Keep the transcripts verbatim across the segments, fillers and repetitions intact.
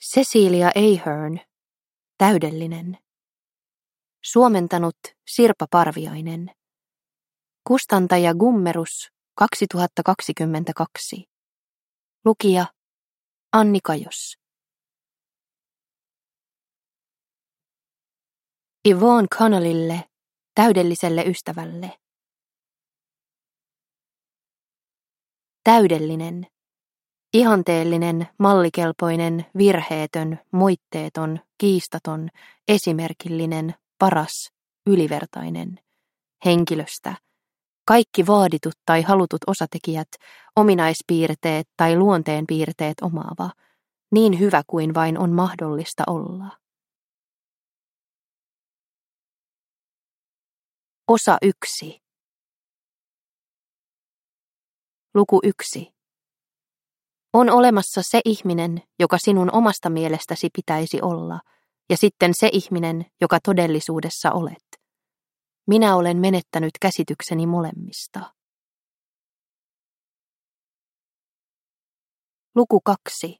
Cecilia Ahern, täydellinen. Suomentanut Sirpa Parviainen. Kustantaja Gummerus kaksituhattakaksikymmentäkaksi. Lukija Anni Kajos. Yvonne Connellille, täydelliselle ystävälle. Täydellinen, ihanteellinen, mallikelpoinen, virheetön, moitteeton, kiistaton, esimerkillinen, paras, ylivertainen, henkilöstä, kaikki vaaditut tai halutut osatekijät, ominaispiirteet tai luonteenpiirteet omaava, niin hyvä kuin vain on mahdollista olla. Osa yksi. Luku yksi. On olemassa se ihminen, joka sinun omasta mielestäsi pitäisi olla, ja sitten se ihminen, joka todellisuudessa olet. Minä olen menettänyt käsitykseni molemmista. Luku kaksi.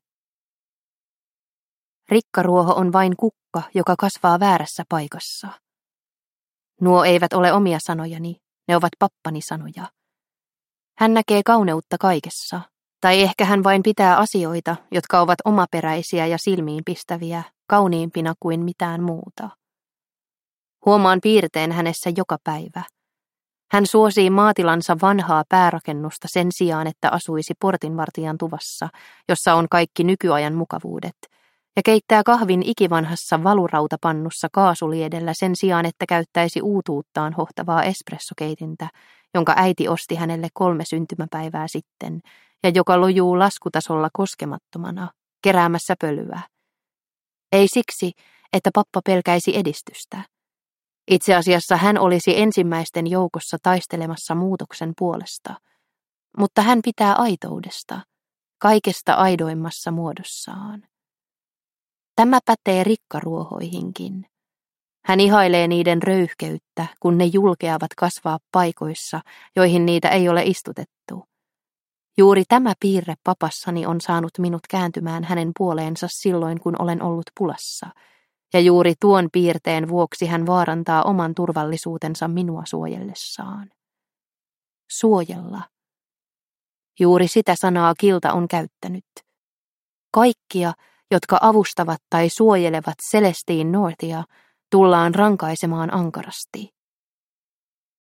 Rikkaruoho on vain kukka, joka kasvaa väärässä paikassa. Nuo eivät ole omia sanojani, ne ovat pappani sanoja. Hän näkee kauneutta kaikessa, tai ehkä hän vain pitää asioita, jotka ovat omaperäisiä ja silmiinpistäviä, kauniimpina kuin mitään muuta. Huomaan piirteen hänessä joka päivä. Hän suosii maatilansa vanhaa päärakennusta sen sijaan, että asuisi portinvartijan tuvassa, jossa on kaikki nykyajan mukavuudet, ja keittää kahvin ikivanhassa valurautapannussa kaasuliedellä sen sijaan, että käyttäisi uutuuttaan hohtavaa espressokeitintä, jonka äiti osti hänelle kolme syntymäpäivää sitten, ja joka lojuu laskutasolla koskemattomana, keräämässä pölyä. Ei siksi, että pappa pelkäisi edistystä. Itse asiassa hän olisi ensimmäisten joukossa taistelemassa muutoksen puolesta, mutta hän pitää aitoudesta, kaikesta aidoimmassa muodossaan. Tämä pätee rikkaruohoihinkin. Hän ihailee niiden röyhkeyttä, kun ne julkeavat kasvaa paikoissa, joihin niitä ei ole istutettu. Juuri tämä piirre papassani on saanut minut kääntymään hänen puoleensa silloin, kun olen ollut pulassa, ja juuri tuon piirteen vuoksi hän vaarantaa oman turvallisuutensa minua suojellessaan. Suojella. Juuri sitä sanaa Kilta on käyttänyt. Kaikkia, jotka avustavat tai suojelevat Celestine Northia, tullaan rankaisemaan ankarasti.